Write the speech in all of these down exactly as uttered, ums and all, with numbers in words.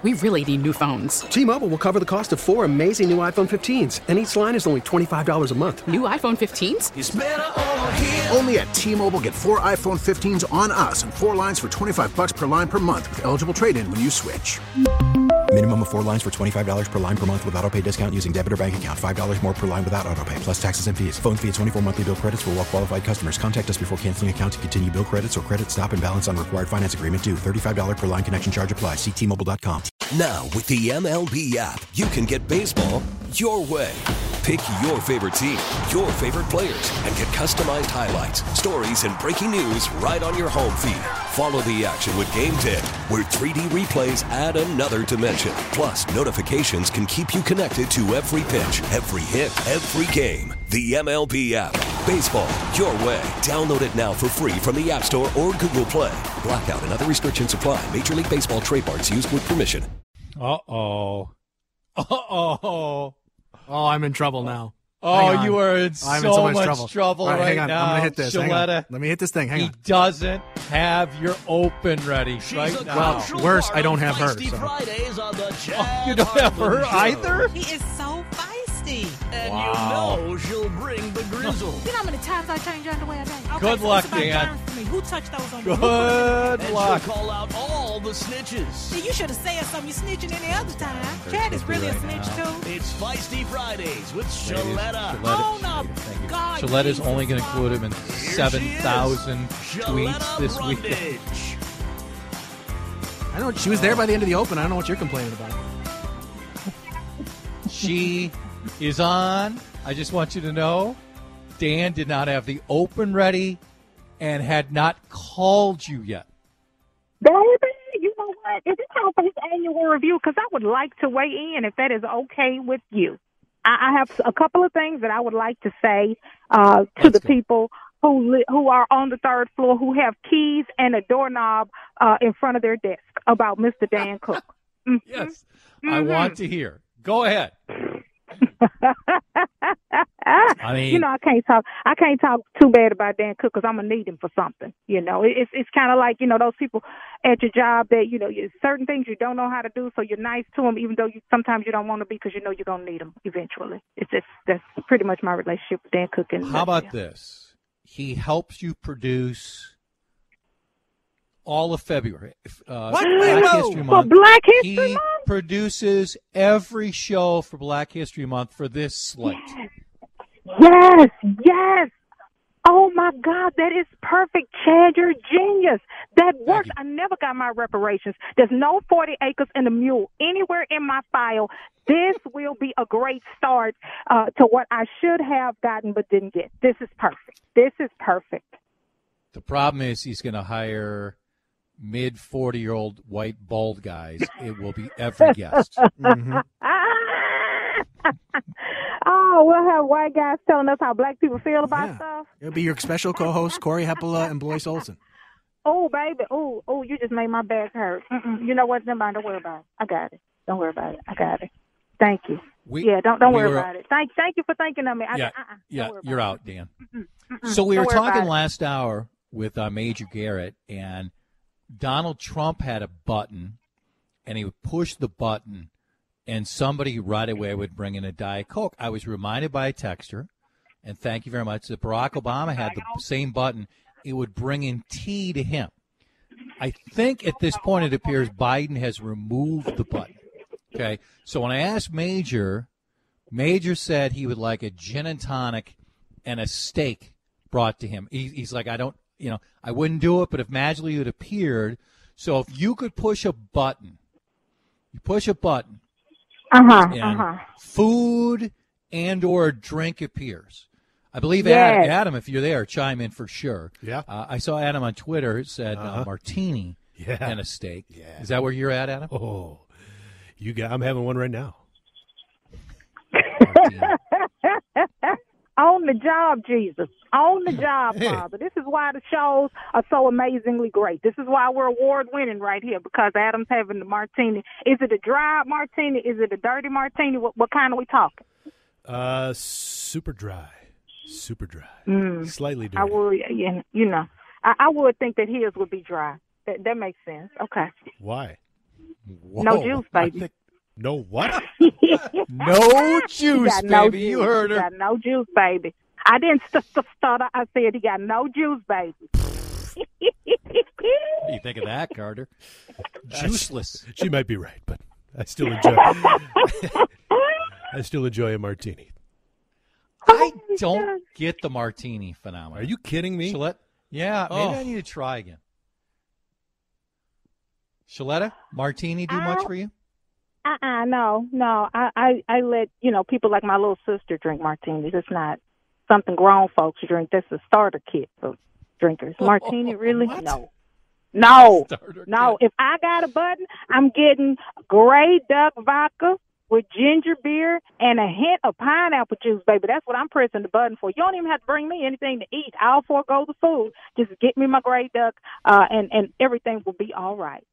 We really need new phones. T-Mobile will cover the cost of four amazing new iPhone fifteens, and each line is only twenty-five dollars a month. New iPhone fifteens? It's better over here. Only at T-Mobile, get four iPhone fifteens on us and four lines for twenty-five bucks per line per month with eligible trade-in when you switch. Minimum of four lines for twenty-five dollars per line per month with autopay discount using debit or bank account. five dollars more per line without autopay, plus taxes and fees. Phone fee at twenty-four monthly bill credits for well-qualified customers. Contact us before canceling account to continue bill credits or credit stop and balance on required finance agreement due. thirty-five dollars per line connection charge applies. See T Mobile dot com. Now, with the M L B app, you can get baseball your way. Pick your favorite team, your favorite players, and get customized highlights, stories, and breaking news right on your home feed. Follow the action with Game Day, where three D replays add another dimension. Plus, notifications can keep you connected to every pitch, every hit, every game. The M L B app. Baseball your way. Download it now for free from the App Store or Google Play. Blackout and other restrictions apply. Major League Baseball trademarks used with permission. Uh-oh. Uh-oh. Oh, I'm in trouble now. Oh, you are in I'm so, in so much, much trouble, trouble right, right hang on. now. I'm going to hit this. Hang on. Shaletta, Let me hit this thing. Hang he on. doesn't have your open ready She's right a now. crucial worse, part I don't of have her, Feisty so. Fridays on the Oh, Chad you don't have her Harlan Show. either? He is so feisty. And Wow. you know she'll bring the grizzle. You know how many times I change underwear a day? Okay, Good so luck, it's about Dan. germs for me. Who touched those on you? Good And luck. she'll call out all the snitches. See, you should have said something. You snitching any other time. Chad is really a snitch, too. It's Feisty Fridays with Shaletta. Oh, no. Thank you. God, Shaletta's Jesus. only going to include him in Here she seven is, thousand tweets Shaletta this week. Brundage. I don't. She was there by the end of the Open. I don't know what you're complaining about. She is on. I just want you to know, Dan did not have the Open ready and had not called you yet. Baby, you know what? Is it time for his annual review? Because I would like to weigh in if that is okay with you. I, I have a couple of things that I would like to say uh, to Let's the go. people who li- who are on the third floor who have keys and a doorknob uh, in front of their desk about Mister Dan Cook. Mhm. Yes, I want to hear. Go ahead. I mean, you know, I can't talk. I can't talk too bad about Dan Cook because I'm gonna need him for something. You know, it, it's it's kind of like you know those people at your job that you know you, certain things you don't know how to do, so you're nice to them even though you sometimes you don't want to be because you know you're gonna need them eventually. It's just that's pretty much my relationship with Dan Cook. And how about this? He helps you produce all of February. Uh, What? Black Wait, whoa. History for Month. Black History He Month? produces every show for Black History Month for this slate. Yes, yes. Oh my God, that is perfect, Chad. You're a genius. That works. you. I never got my reparations. There's no forty acres and a mule anywhere in my file. This will be a great start uh, to what I should have gotten but didn't get. This is perfect. This is perfect. The problem is he's going to hire mid forty-year-old white bald guys. It will be every guest. Mm-hmm. Oh, we'll have white guys telling us how black people feel about Yeah. stuff. It'll be your special co-hosts, Corey Heppola and Blois Olson. Oh, baby. Oh, oh, you just made my back hurt. Mm-mm. You know what? Never mind. Don't worry about it. I got it. Don't worry about it. I got it. Thank you. We, yeah, don't don't we worry were- about it. Thank thank you for thinking of me. I, Yeah, uh-uh, don't yeah, worry you're about out, Dan. it. Mm-mm, So we don't were worry about talking it. last hour with uh, Major Garrett, and Donald Trump had a button, and he would push the button, and somebody right away would bring in a Diet Coke. I was reminded by a texter, and thank you very much, that Barack Obama had the same button. It would bring in tea to him. I think at this point it appears Biden has removed the button. Okay, so when I asked Major, Major said he would like a gin and tonic and a steak brought to him. He, he's like, I don't, you know, I wouldn't do it, but if magically it appeared, so if you could push a button, you push a button, Uh-huh, and uh-huh. food and or a drink appears. I believe Yes. Adam, Adam, if you're there, chime in for sure. Yeah. Uh, I saw Adam on Twitter. It said Uh-huh. uh, martini Yeah. and a steak. Yeah. Is that where you're at, Adam? Oh, you got. I'm having one right now. Martini. On the job, Jesus. On the job, Hey. Father. This is why the shows are so amazingly great. This is why we're award winning right here because Adam's having the martini. Is it a dry martini? Is it a dirty martini? What, what kind are we talking? Uh, super dry, super dry, Mm. slightly dirty. I would, yeah, you know, I, I would think that his would be dry. That that makes sense. Okay. Why? Whoa. No juice, baby. Think, no what? No juice, got no baby. juice. You heard He her. got no juice, baby. I didn't st- st- stutter. I said he got no juice, baby. What do you think of that, Carter? Juiceless. She might be right, but I still enjoy. I still enjoy a martini. I don't get the martini phenomenon. Are you kidding me? Shalette? Yeah, maybe Oh. I need to try again. Shaletta, martini do much for you? Uh-uh, no, no. I, I, I let, you know, people like my little sister drink martinis. It's not something grown folks drink. That's a starter kit for drinkers. Martini, really? What? No. No. Starter No. kit. If I got a button, I'm getting Grey Duck vodka with ginger beer and a hint of pineapple juice, baby. That's what I'm pressing the button for. You don't even have to bring me anything to eat. I'll forego the food. Just get me my Grey Duck, uh, and, and everything will be all right.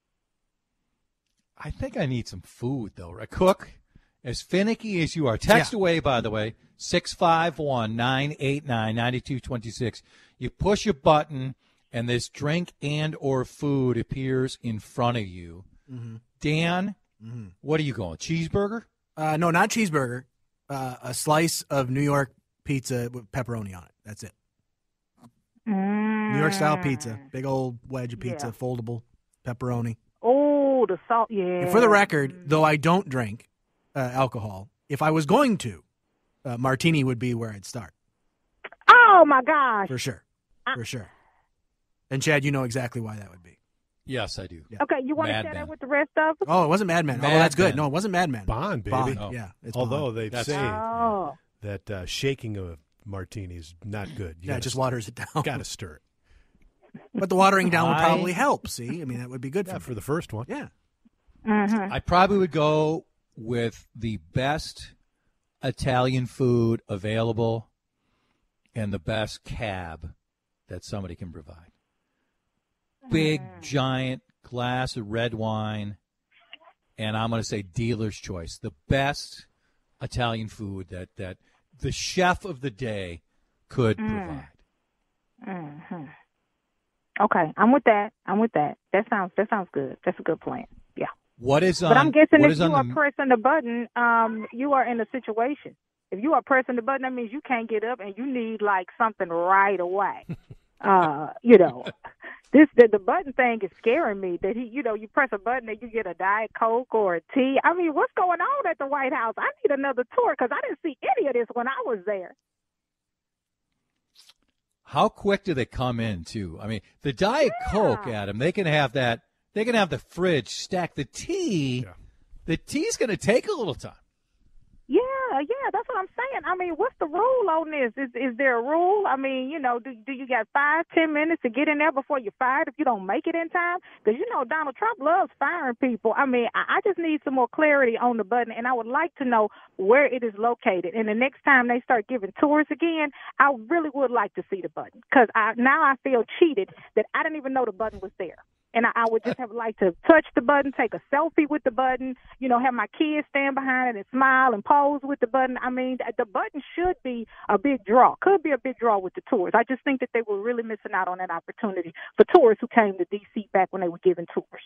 I think I need some food, though. Right? Cook, as finicky as you are. Text Yeah. away, by the way, six five one, nine eight nine, nine two two six. You push a button, and this drink and or food appears in front of you. Mm-hmm. Dan, Mm-hmm. what are you going, cheeseburger? Uh, no, not cheeseburger. Uh, a slice of New York pizza with pepperoni on it. That's it. Mm. New York style pizza, big old wedge of pizza, Yeah. foldable, pepperoni. Oh, the salt, yeah. And for the record, though I don't drink uh, alcohol, if I was going to, uh, martini would be where I'd start Oh, my gosh. for sure, for sure. And Chad, you know exactly why that would be. Yes, I do. Yeah. Okay, you want to Mad share Men. that with the rest of us? Oh, it wasn't Mad Men. Mad oh, that's good. Men. No, it wasn't Mad Men. Bond, baby. Bond. Oh. Yeah, it's Although Bond. they That's- say Oh. that uh, shaking a martini is not good. You Yeah, it gotta- just waters it down. Got to stir it. But the watering down would I- probably help. See, I mean, that would be good Yeah, for for the first one. Yeah. Mm-hmm. I probably would go with the best Italian food available and the best cab that somebody can provide. Big, giant glass of red wine, and I'm going to say dealer's choice. The best Italian food that, that the chef of the day could provide. Mm-hmm. Okay, I'm with that. I'm with that. That sounds that sounds good. That's a good plan. Yeah. What is on? But I'm guessing what if is you on are the, pressing the button, um, you are in a situation. If you are pressing the button, that means you can't get up and you need like something right away. uh, you know, this the, the button thing is scaring me. That he, you know, you press a button and you get a Diet Coke or a tea. I mean, what's going on at the White House? I need another tour because I didn't see any of this when I was there. How quick do they come in, too? I mean, the Diet Yeah. Coke, Adam, they can have that. They can have the fridge stacked. The tea, Yeah. the tea's going to take a little time. Yeah, yeah, that's what I'm saying. I mean, what's the rule on this? Is is there a rule? I mean, you know, do do you got five, ten minutes to get in there before you're fired if you don't make it in time? Because, you know, Donald Trump loves firing people. I mean, I, I just need some more clarity on the button, and I would like to know where it is located. And the next time they start giving tours again, I really would like to see the button because I, now I feel cheated that I didn't even know the button was there. And I, I would just have liked to touch the button, take a selfie with the button, you know, have my kids stand behind it and smile and pose with the button. I mean, the button should be a big draw, could be a big draw with the tours. I just think that they were really missing out on that opportunity for tourists who came to D C back when they were giving tours.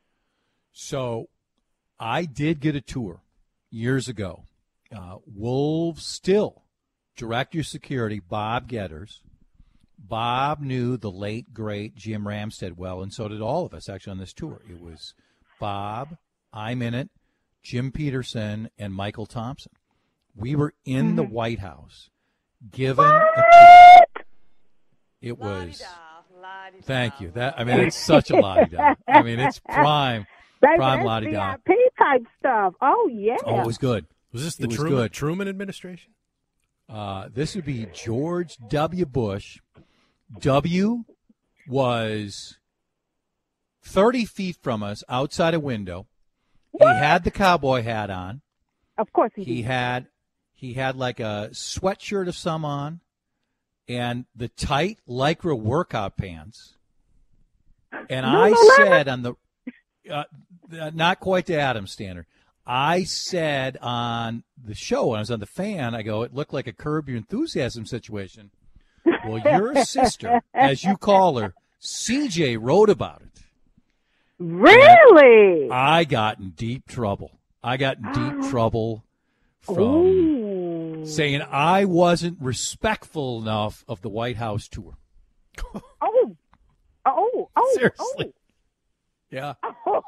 So I did get a tour years ago. Uh, Wolves Still, Director of Security, Bob Getters. Bob knew the late, great Jim Ramstad well, and so did all of us, actually, on this tour. It was Bob, I'm in it, Jim Peterson, and Michael Thompson. We were in mm-hmm. the White House, given a tour. It was, la-di-da, thank you. That I mean, it's such a la-di-da. I mean, it's prime, Baby, prime that's la-di-da. V I P type stuff. Oh, yeah. Oh, it was good. Was this It the was Truman, good. Truman administration? Uh, this would be George W. Bush. W was thirty feet from us outside a window. What? He had the cowboy hat on. Of course he, he did. had. He had like a sweatshirt of some on and the tight Lycra workout pants. And I said on the uh, – not quite to Adam's standard. I said on the show, when I was on the fan, I go, it looked like a Curb Your Enthusiasm situation. Well, your sister, as you call her, C J, wrote about it. Really? I got in deep trouble. I got in deep trouble from Ooh. saying I wasn't respectful enough of the White House tour. Oh, oh, oh, Seriously. Yeah. Oh.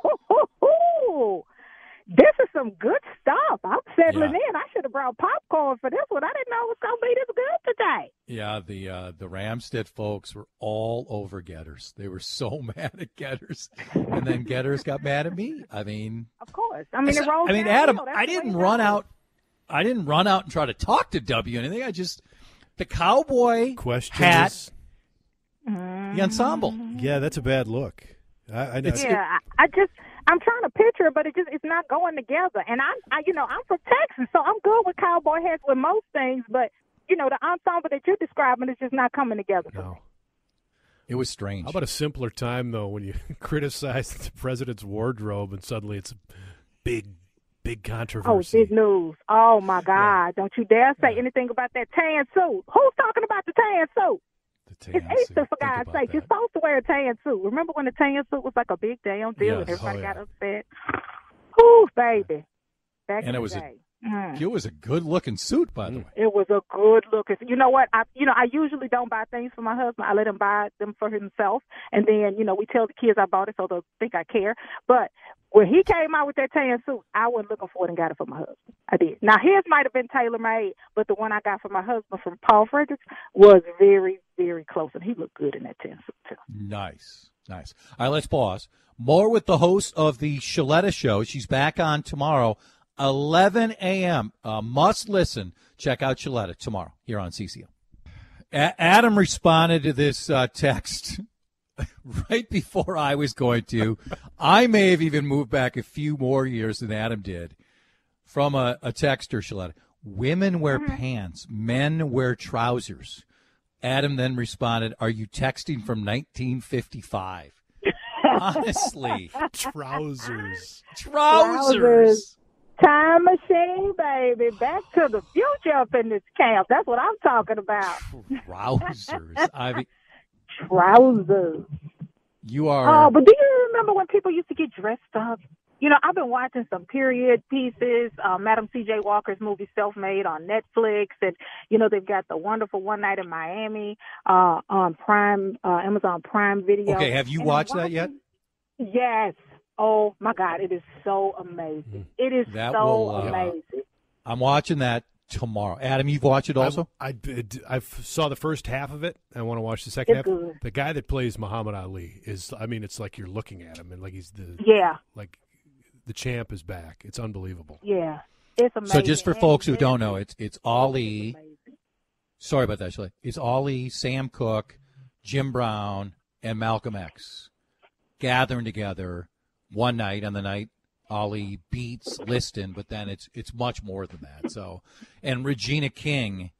Oh. This is some good stuff. I'm settling Yeah. in. I should have brought popcorn for this one. I didn't know it was going to be this good today. Yeah, the uh, the Ramstead folks were all over Getters. They were so mad at Getters, and then Getters got mad at me. I mean, Of course. I mean, it I, rolls I mean, downhill. Adam, That's I the way didn't it run goes. out. I didn't run out and try to talk to W or anything. I just the cowboy Questions. hat, Mm-hmm. the ensemble. Yeah, that's a bad look. I, I know. Yeah, I, I just I'm trying to picture it, but it just it's not going together. And I'm, I, you know, I'm from Texas, so I'm good with cowboy hats with most things, but you know, the ensemble that you're describing is just not coming together. No. It was strange. How about a simpler time though, when you criticize the president's wardrobe and suddenly it's a big, big Oh, controversy? big news! Oh my God! Don't you dare say anything about that tan suit. Who's talking about the tan suit? The It's Easter, for God's sake. You're supposed to wear a tan suit. Remember when the tan suit was like a big damn deal and Yes. everybody Oh, yeah. got upset? Ooh, baby. Back And in it the was a day. Mm. it was a good looking suit, by the way. It was a good look. You know what? I you know I usually don't buy things for my husband. I let him buy them for himself, and then you know we tell the kids I bought it so they'll think I care. But when he came out with that tan suit, I wasn't looking for it and got it for my husband. I did. Now his might have been tailor made, but the one I got for my husband from Paul Fredericks was very very close, and he looked good in that tan suit too. Nice, nice. All right, let's pause. More with the host of the Shaletta Show. She's back on tomorrow, eleven a.m. Uh, must listen. Check out Shaletta tomorrow here on C C O. A- Adam responded to this uh, text right before I was going to. I may have even moved back a few more years than Adam did from a, a texter, Shaletta. Women wear pants. Men wear trousers. Adam then responded, are you texting from nineteen fifty-five? Honestly. Trousers. Trousers. Time machine, baby. Back to the future up in this camp. That's what I'm talking about. Trousers. I mean, Trousers. you are. Oh, but do you remember when people used to get dressed up? You know, I've been watching some period pieces, uh, Madam C J Walker's movie Self-Made on Netflix, and, you know, they've got The Wonderful One Night in Miami uh, on Prime, uh, Amazon Prime Video. Okay, have you And watched I'm that yet? watching- Yes. Oh, my God, it is so amazing. It is That so will, uh, amazing. I'm watching that tomorrow. Adam, you've watched it also? I, I, I saw the first half of it. I want to watch the second It's half. good. The guy that plays Muhammad Ali is, I mean, it's like you're looking at him and like he's the, Yeah. like the champ is back. It's unbelievable. Yeah. It's amazing. So just for And folks who it's don't know, it's it's Ali. amazing. Sorry about that, Shelley. It's Ali, Sam Cooke, Jim Brown, and Malcolm X gathering together one night on the night Ali beats Liston, but then it's it's much more than that. So, and Regina King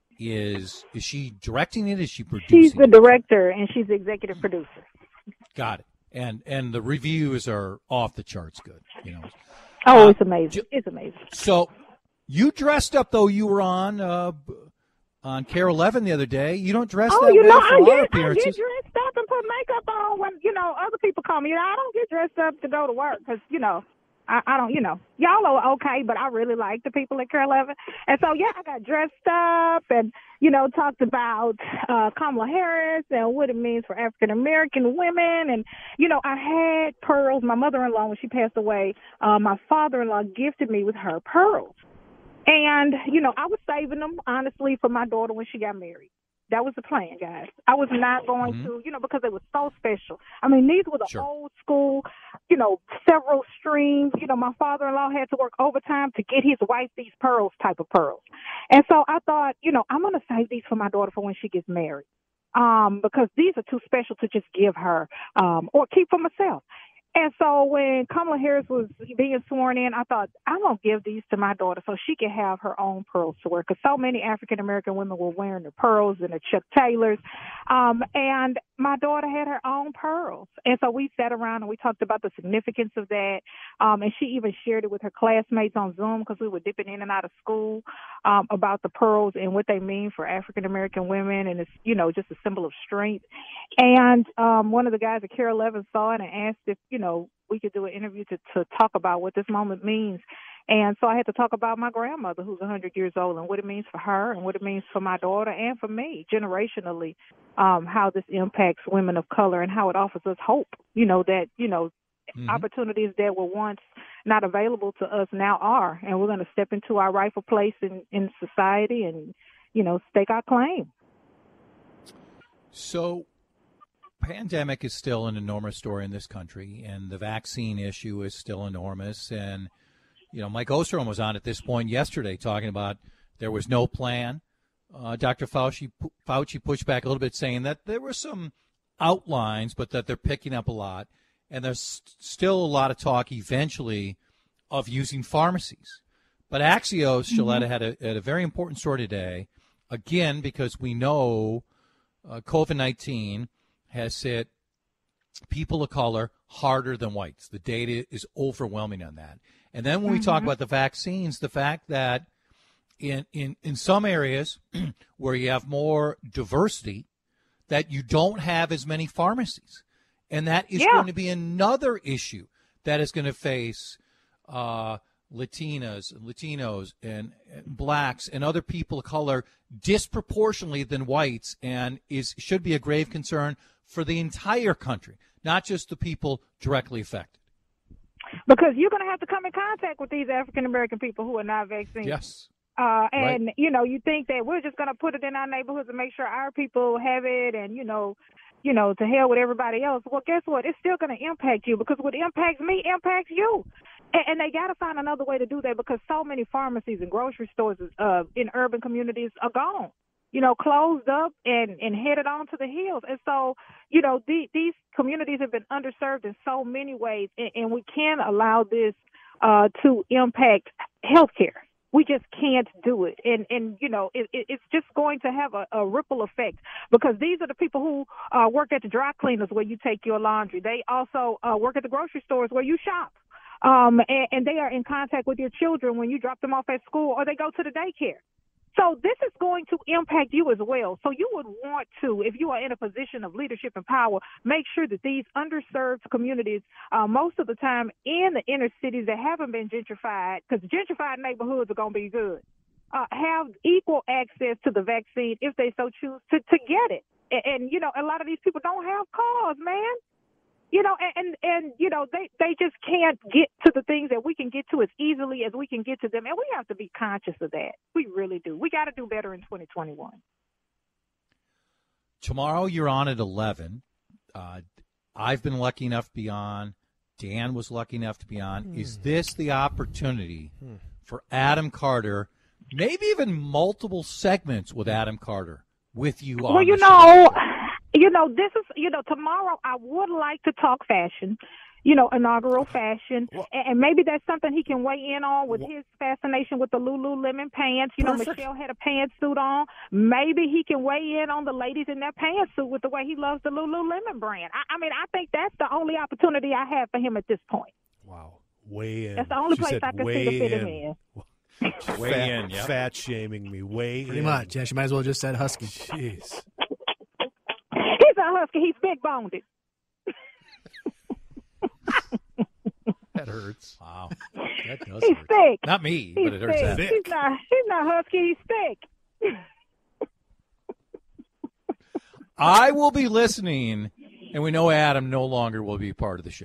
is is she directing it? Is she producing? She's the it? director, and she's the executive producer. Got it. And and the reviews are off the charts good. You know. Oh, Uh, it's amazing. It's amazing. So, you dressed up though. You were on uh, b- on Care eleven the other day. You don't dress Oh, that you way know, for I a lot of get, I get appearances. dressed up and put makeup on when, you know, other people call me. You know, I don't get dressed up to go to work because, you know, I, I don't, you know, y'all are okay, but I really like the people at Care eleven. And so, yeah, I got dressed up and, you know, talked about uh, Kamala Harris and what it means for African-American women. And, you know, I had pearls. My mother-in-law, when she passed away, uh, my father-in-law gifted me with her pearls. And, you know, I was saving them, honestly, for my daughter when she got married. That was the plan, guys. I was not going Mhm. to, you know, because they were so special. I mean, these were the Sure. old school, you know, several streams. You know, my father-in-law had to work overtime to get his wife these pearls type of pearls. And so I thought, you know, I'm going to save these for my daughter for when she gets married. Um, because these are too special to just give her um, or keep for myself. And so when Kamala Harris was being sworn in, I thought, I'm going to give these to my daughter so she can have her own pearls to wear, because so many African-American women were wearing the pearls and the Chuck Taylors. Um, and my daughter had her own pearls. And so we sat around and we talked about the significance of that. Um, and she even shared it with her classmates on Zoom because we were dipping in and out of school. um, about the pearls and what they mean for African American women, and it's, you know, just a symbol of strength. And um, one of the guys at KARE eleven saw it and asked if, you know, we could do an interview to, to talk about what this moment means. And so I had to talk about my grandmother, who's one hundred years old, and what it means for her and what it means for my daughter and for me, generationally, um, how this impacts women of color and how it offers us hope, you know, that, you know, mm-hmm. opportunities that were once not available to us now are. And we're going to step into our rightful place in, in society and, you know, stake our claim. So pandemic is still an enormous story in this country, and the vaccine issue is still enormous. And you know, Mike Osterholm was on at this point yesterday talking about there was no plan. Uh, Doctor Fauci, Fauci pushed back a little bit, saying that there were some outlines, but that they're picking up a lot. And there's still a lot of talk eventually of using pharmacies. But Axios, mm-hmm. Shaletta, had a, had a very important story today, again, because we know uh, COVID nineteen has hit people of color harder than whites. The data is overwhelming on that. And then when we mm-hmm. talk about the vaccines, the fact that in, in, in some areas where you have more diversity, that you don't have as many pharmacies. And that is yeah. going to be another issue that is going to face uh, Latinas, Latinos, and, and blacks and other people of color disproportionately than whites, and is should be a grave concern for the entire country, not just the people directly affected. Because you're going to have to come in contact with these African-American people who are not vaccinated. Yes. Uh, and, right. you know, you think that we're just going to put it in our neighborhoods and make sure our people have it and, you know, you know, to hell with everybody else. Well, guess what? It's still going to impact you, because what impacts me impacts you. And, and they got to find another way to do that, because so many pharmacies and grocery stores uh, in urban communities are gone. You know, closed up and, and headed on to the hills. And so, you know, the, these communities have been underserved in so many ways, and, and we can't allow this uh, to impact healthcare. We just can't do it. And, and you know, it, it, it's just going to have a, a ripple effect, because these are the people who uh, work at the dry cleaners where you take your laundry. They also uh, work at the grocery stores where you shop. Um, and, and they are in contact with your children when you drop them off at school or they go to the daycare. So this is going to impact you as well. So you would want to, if you are in a position of leadership and power, make sure that these underserved communities, uh, most of the time in the inner cities that haven't been gentrified, because gentrified neighborhoods are going to be good, uh, have equal access to the vaccine if they so choose to, to get it. And, and, you know, a lot of these people don't have cars, man. You know, and, and, and, you know, they, they just can't get to the things that we can get to as easily as we can get to them. And we have to be conscious of that. We really do. We got to do better in twenty twenty-one. Tomorrow you're on at eleven. Uh, I've been lucky enough to be on. Dan was lucky enough to be on. Hmm. Is this the opportunity hmm. for Adam Carter, maybe even multiple segments with Adam Carter with you on Well, you the know... show? You know, this is, you know, tomorrow I would like to talk fashion, you know, inaugural fashion. Well, and, and maybe that's something he can weigh in on with well, his fascination with the Lululemon pants. You perfect. know, Michelle had a pantsuit on. Maybe he can weigh in on the ladies in their pantsuit with the way he loves the Lululemon brand. I, I mean, I think that's the only opportunity I have for him at this point. Wow. Weigh in. That's the only she place I can see to fit him in. Weigh fat, in, yeah. Fat shaming me. Weigh Pretty in. much. Yeah, she might as well just said husky. Jeez. He's not husky. He's big boned. That hurts. Wow. That does he's hurt. thick. Not me, he's but it hurts. Thick. He's not, he's not husky. He's thick. I will be listening, and we know Adam no longer will be part of the show.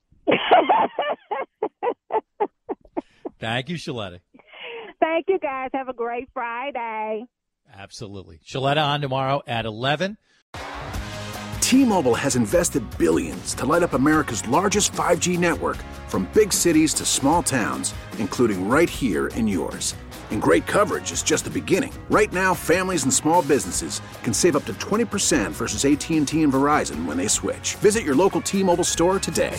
Thank you, Shaletta. Thank you, guys. Have a great Friday. Absolutely. Shaletta on tomorrow at eleven. T-Mobile has invested billions to light up America's largest five G network, from big cities to small towns, including right here in yours. And great coverage is just the beginning. Right now, families and small businesses can save up to twenty percent versus A T and T and Verizon when they switch. Visit your local T-Mobile store today.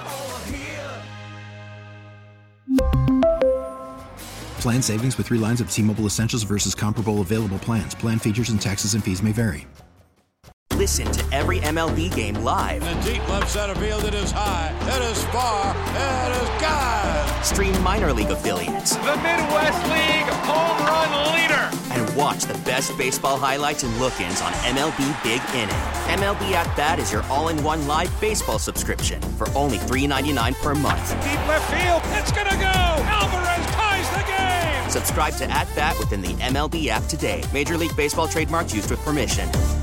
Plan savings with three lines of T-Mobile Essentials versus comparable available plans. Plan features and taxes and fees may vary. Listen to every M L B game live. In the deep left center field, it is high, it is far, it is gone. Stream minor league affiliates. The Midwest League home run leader. And watch the best baseball highlights and look-ins on M L B Big Inning. M L B At Bat is your all-in-one live baseball subscription for only three dollars and ninety-nine cents per month. Deep left field, it's gonna go! Alvarez ties the game! Subscribe to At Bat within the M L B app today. Major League Baseball trademarks used with permission.